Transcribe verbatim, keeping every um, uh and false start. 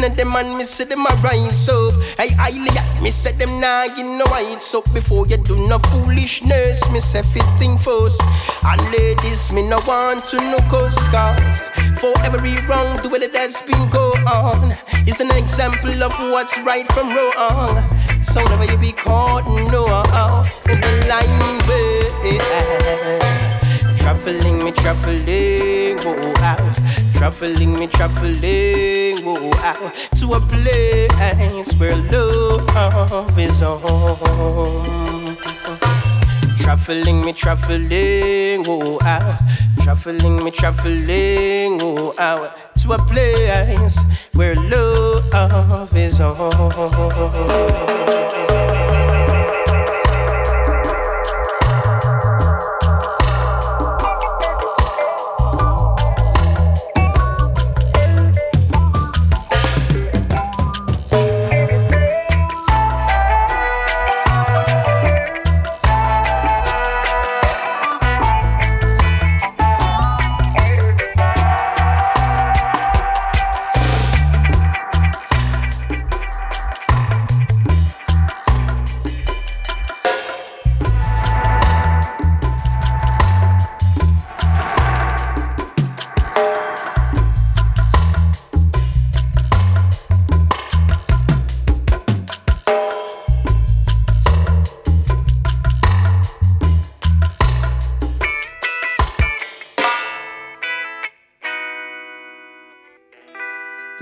of them and me say them a rise up. Hey, I lay me say them nah give no whites up. Before you do no foolishness, me say fit think first. And ladies, me no want to no cause cause for every wrong the way that has been go on is an example of what's right from wrong. So never you be caught no in the line way. Traveling me traveling, oh out. Traveling me traveling, oh out to a place where love is home. Traveling me traveling, oh out. Traveling me traveling, oh out to a place where love is home.